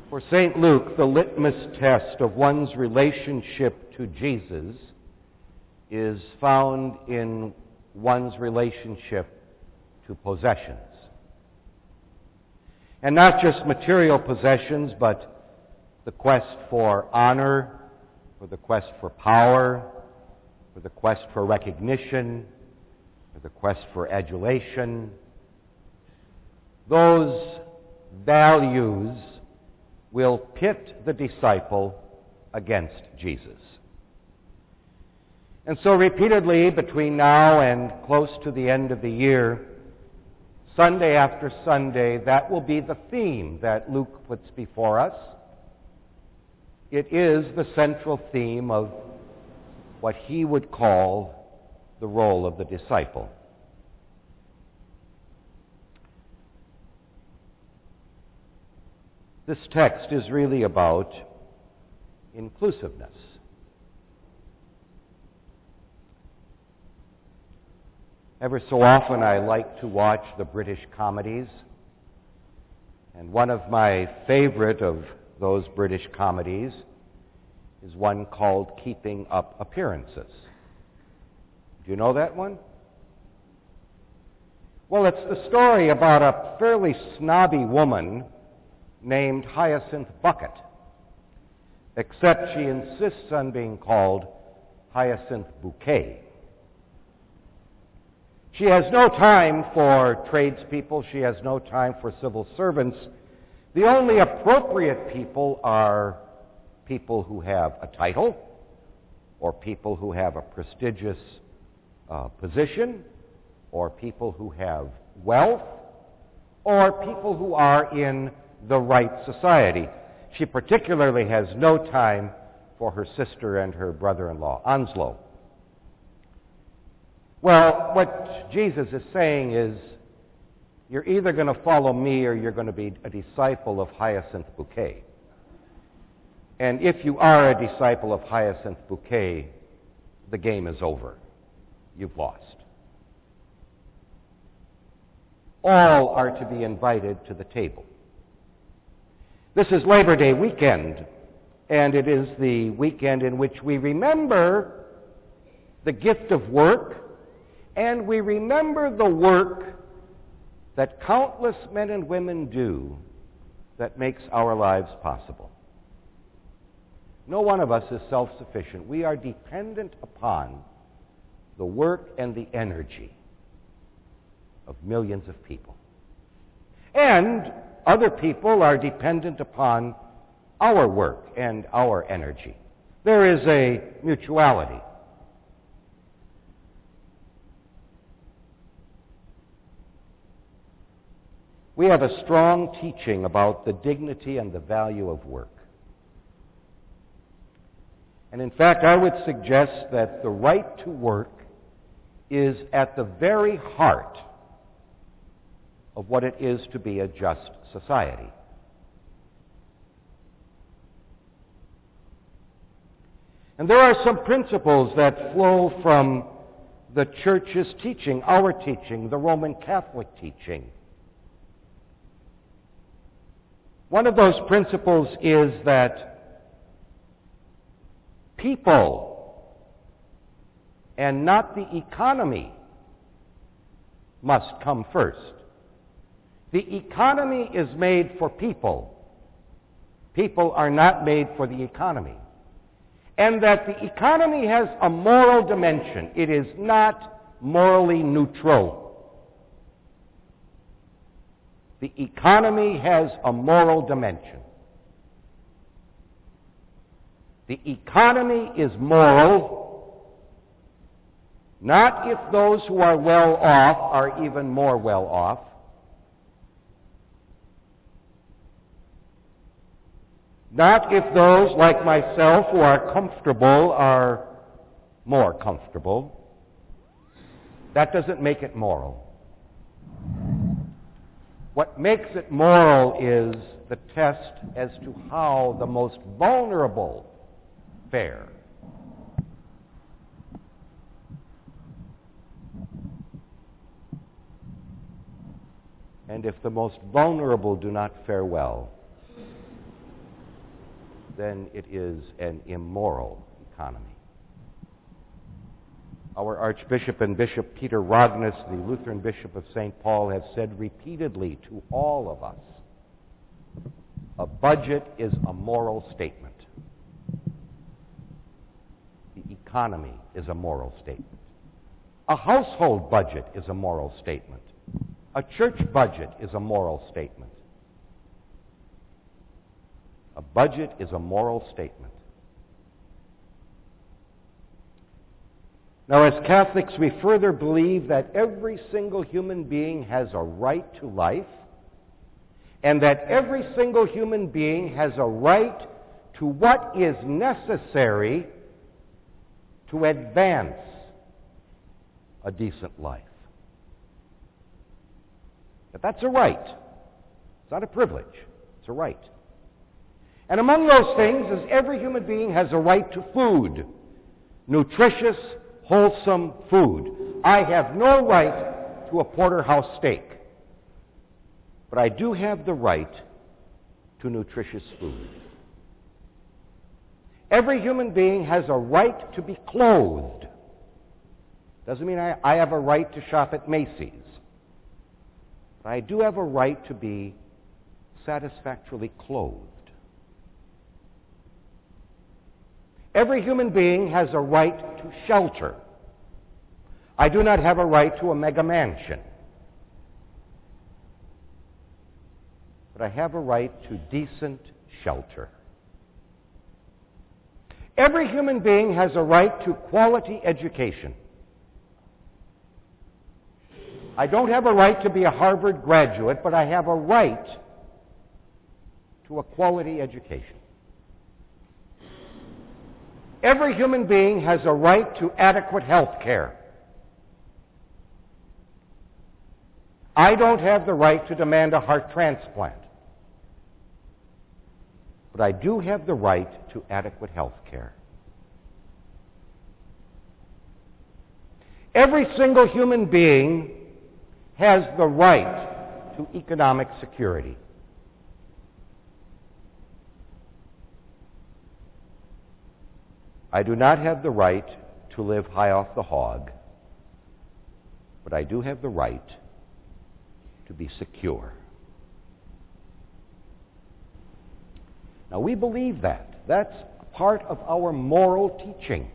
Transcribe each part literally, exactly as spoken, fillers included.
For Saint Luke, the litmus test of one's relationship to Jesus is found in one's relationship to possessions. And not just material possessions, but the quest for honor, or the quest for power, or the quest for recognition, or the quest for adulation. Those values will pit the disciple against Jesus. And so repeatedly between now and close to the end of the year, Sunday after Sunday, that will be the theme that Luke puts before us. It is the central theme of what he would call the role of the disciple. This text is really about inclusiveness. Ever so often I like to watch the British comedies, and one of my favorite of those British comedies is one called Keeping Up Appearances. Do you know that one? Well, it's the story about a fairly snobby woman named Hyacinth Bucket, except she insists on being called Hyacinth Bouquet. She has no time for tradespeople. She has no time for civil servants. The only appropriate people are people who have a title, or people who have a prestigious uh, position, or people who have wealth, or people who are in the right society. She particularly has no time for her sister and her brother-in-law, Onslow. Well, what Jesus is saying is, you're either going to follow me or you're going to be a disciple of Hyacinth Bouquet. And if you are a disciple of Hyacinth Bouquet, the game is over. You've lost. All are to be invited to the table. This is Labor Day weekend, and it is the weekend in which we remember the gift of work, and we remember the work that countless men and women do that makes our lives possible. No one of us is self-sufficient. We are dependent upon the work and the energy of millions of people. And other people are dependent upon our work and our energy. There is a mutuality. We have a strong teaching about the dignity and the value of work. And in fact, I would suggest that the right to work is at the very heart of what it is to be a just society. And there are some principles that flow from the Church's teaching, our teaching, the Roman Catholic teaching. One of those principles is that people and not the economy must come first. The economy is made for people. People are not made for the economy. And that the economy has a moral dimension. It is not morally neutral. The economy has a moral dimension. The economy is moral, not if those who are well off are even more well off. Not if those, like myself, who are comfortable are more comfortable. That doesn't make it moral. What makes it moral is the test as to how the most vulnerable fare. And if the most vulnerable do not fare well, then it is an immoral economy. Our Archbishop and Bishop Peter Rognus, the Lutheran Bishop of Saint Paul, have said repeatedly to all of us, a budget is a moral statement. The economy is a moral statement. A household budget is a moral statement. A church budget is a moral statement. A budget is a moral statement. Now, as Catholics, we further believe that every single human being has a right to life, and that every single human being has a right to what is necessary to advance a decent life. But that's a right. It's not a privilege. It's a right. And among those things is every human being has a right to food, nutritious, wholesome food. I have no right to a porterhouse steak, but I do have the right to nutritious food. Every human being has a right to be clothed. Doesn't mean I, I have a right to shop at Macy's, but I do have a right to be satisfactorily clothed. Every human being has a right to shelter. I do not have a right to a mega mansion, but I have a right to decent shelter. Every human being has a right to quality education. I don't have a right to be a Harvard graduate, but I have a right to a quality education. Every human being has a right to adequate health care. I don't have the right to demand a heart transplant, but I do have the right to adequate health care. Every single human being has the right to economic security. I do not have the right to live high off the hog, but I do have the right to be secure. Now, we believe that. That's part of our moral teaching.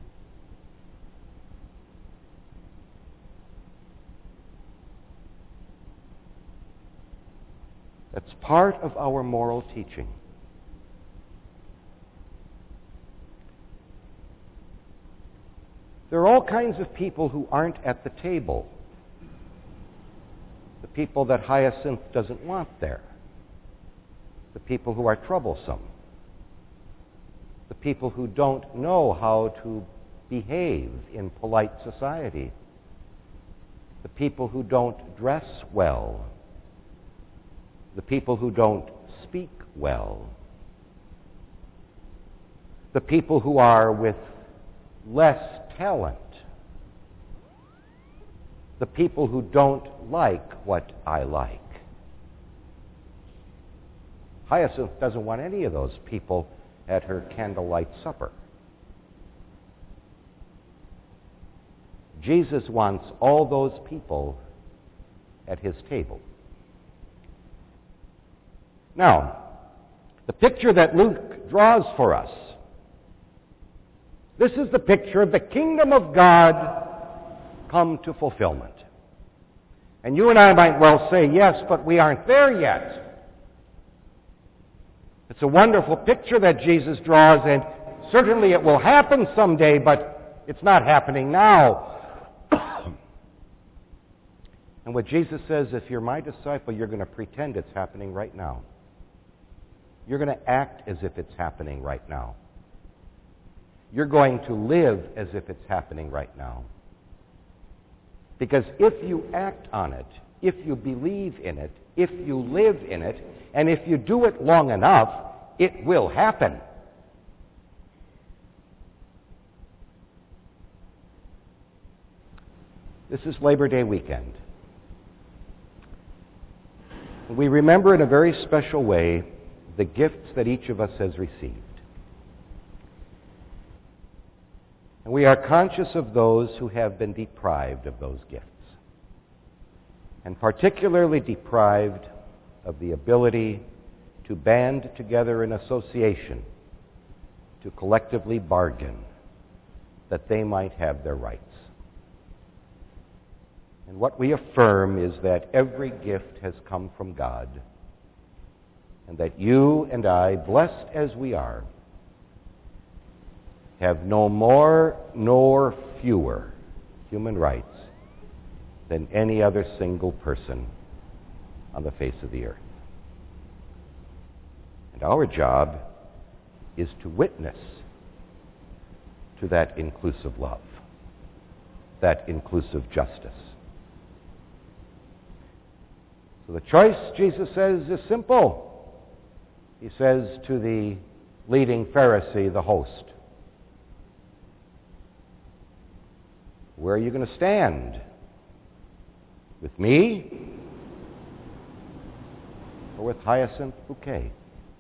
That's part of our moral teaching. There are all kinds of people who aren't at the table. The people that Hyacinth doesn't want there. The people who are troublesome. The people who don't know how to behave in polite society. The people who don't dress well. The people who don't speak well. The people who are with less talent. The people who don't like what I like. Hyacinth doesn't want any of those people at her candlelight supper. Jesus wants all those people at his table. Now, the picture that Luke draws for us, this is the picture of the kingdom of God come to fulfillment. And you and I might well say, yes, but we aren't there yet. It's a wonderful picture that Jesus draws, and certainly it will happen someday, but it's not happening now. And what Jesus says, if you're my disciple, you're going to pretend it's happening right now. You're going to act as if it's happening right now. You're going to live as if it's happening right now. Because if you act on it, if you believe in it, if you live in it, and if you do it long enough, it will happen. This is Labor Day weekend. We remember in a very special way the gifts that each of us has received. we are conscious of those who have been deprived of those gifts, and particularly deprived of the ability to band together in association to collectively bargain that they might have their rights. And what we affirm is that every gift has come from God, and that you and I, blessed as we are, have no more nor fewer human rights than any other single person on the face of the earth. And our job is to witness to that inclusive love, that inclusive justice. So the choice, Jesus says, is simple. He says to the leading Pharisee, the host, where are you going to stand? With me or with Hyacinth Bouquet?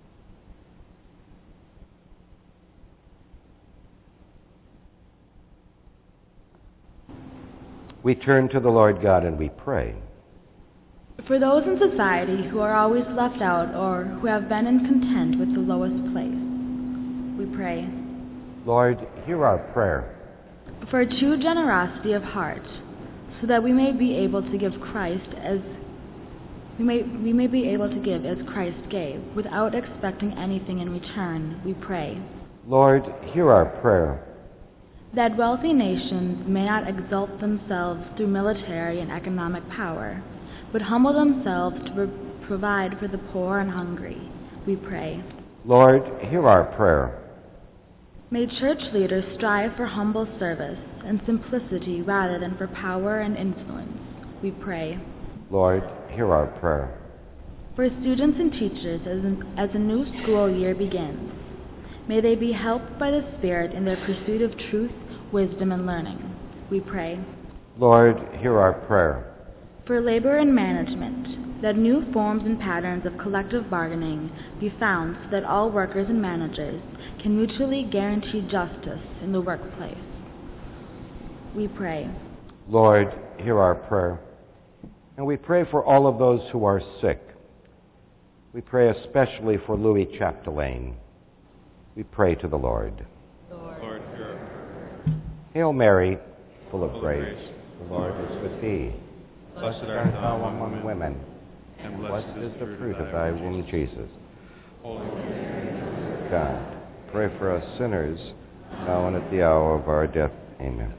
We turn to the Lord God and we pray. For those in society who are always left out or who have been incontent with the lowest place, we pray. Lord, hear our prayer. For true generosity of heart, so that we may be able to give Christ as we may we may be able to give as Christ gave, without expecting anything in return, we pray. Lord, hear our prayer. That wealthy nations may not exalt themselves through military and economic power, but humble themselves to pro- provide for the poor and hungry, we pray. Lord, hear our prayer. May church leaders strive for humble service and simplicity rather than for power and influence, we pray. Lord, hear our prayer. For students and teachers as, an, as a new school year begins, may they be helped by the Spirit in their pursuit of truth, wisdom, and learning, we pray. Lord, hear our prayer. For labor and management, that new forms and patterns of collective bargaining be found so that all workers and managers can mutually guarantee justice in the workplace, we pray. Lord, hear our prayer. And we pray for all of those who are sick. We pray especially for Louis Chapdelaine. We pray to the Lord. Lord, hear. Hail Mary, full of Full of grace, grace. the Lord is with thee. Blessed Blessed art thou thou among women, and and blessed blessed is the fruit of thy womb, Jesus. Holy Mary, God, pray for us sinners, now and at the hour of our death. Amen.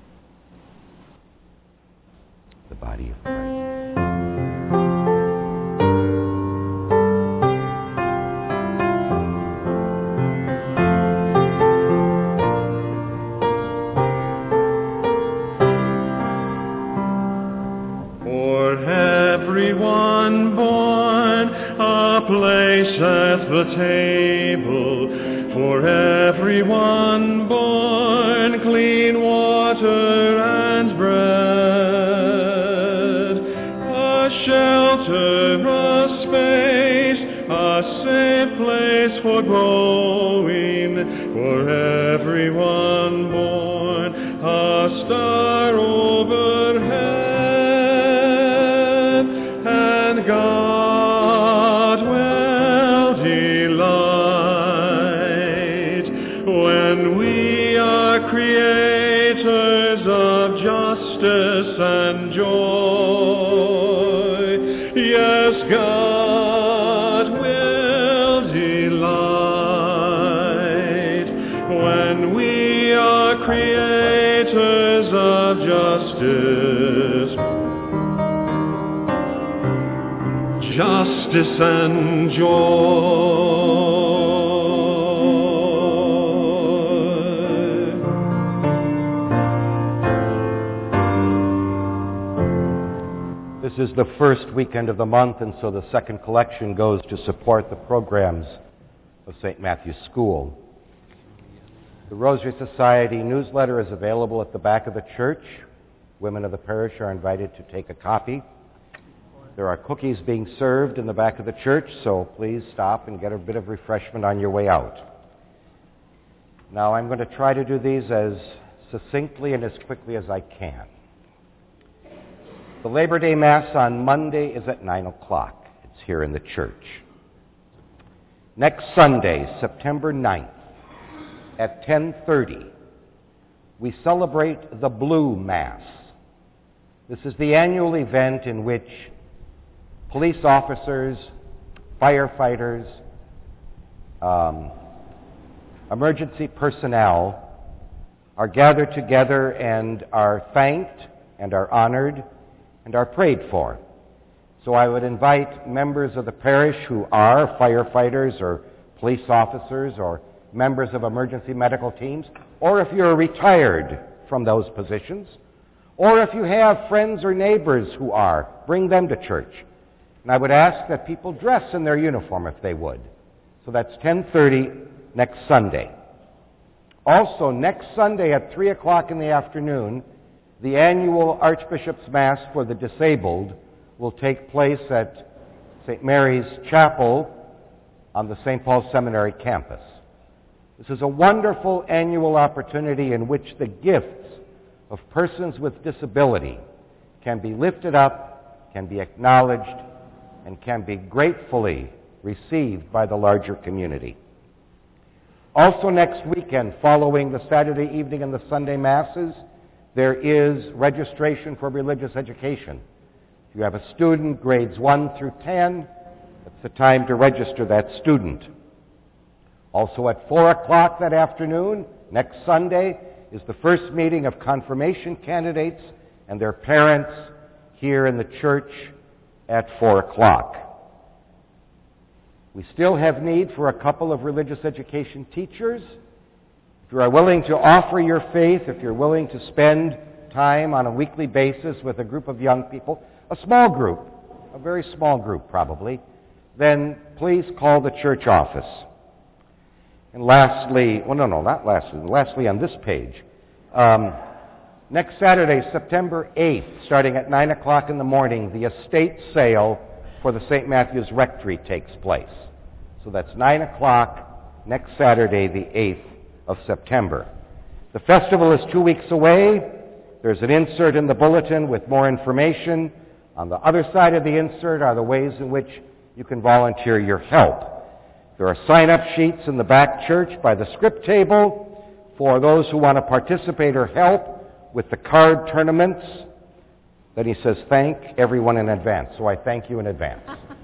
The body of Christ. Everyone born a place at the table, for everyone born clean water and bread, a shelter, a space, a safe place for growing, for everyone born a star overhead. God will delight when we are creators of justice and joy. Yes, God will delight when we are creators of justice. Justice and joy. This is the first weekend of the month, and so the second collection goes to support the programs of Saint Matthew's School. The Rosary Society newsletter is available at the back of the church. Women of the parish are invited to take a copy. There are cookies being served in the back of the church, so please stop and get a bit of refreshment on your way out. Now, I'm going to try to do these as succinctly and as quickly as I can. The Labor Day Mass on Monday is at nine o'clock. It's here in the church. Next Sunday, September ninth, at ten thirty, we celebrate the Blue Mass. This is the annual event in which police officers, firefighters, um, emergency personnel are gathered together and are thanked and are honored and are prayed for. So I would invite members of the parish who are firefighters or police officers or members of emergency medical teams, or if you're retired from those positions, or if you have friends or neighbors who are, bring them to church. And I would ask that people dress in their uniform if they would. So that's ten thirty next Sunday. Also, next Sunday at three o'clock in the afternoon, the annual Archbishop's Mass for the Disabled will take place at Saint Mary's Chapel on the Saint Paul Seminary campus. This is a wonderful annual opportunity in which the gifts of persons with disability can be lifted up, can be acknowledged, and can be gratefully received by the larger community. Also next weekend, following the Saturday evening and the Sunday Masses, there is registration for religious education. If you have a student, grades one through ten, it's the time to register that student. Also at four o'clock that afternoon, next Sunday, is the first meeting of confirmation candidates and their parents here in the church at four o'clock. We still have need for a couple of religious education teachers. If you are willing to offer your faith, if you're willing to spend time on a weekly basis with a group of young people, a small group, a very small group probably, then please call the church office. And lastly, well, no, no, not lastly, lastly on this page, um, next Saturday, September eighth, starting at nine o'clock in the morning, the estate sale for the Saint Matthew's Rectory takes place. So that's nine o'clock next Saturday, the eighth of September. The festival is two weeks away. There's an insert in the bulletin with more information. On the other side of the insert are the ways in which you can volunteer your help. There are sign-up sheets in the back church by the script table for those who want to participate or help with the card tournaments. Then he says, thank everyone in advance. So I thank you in advance.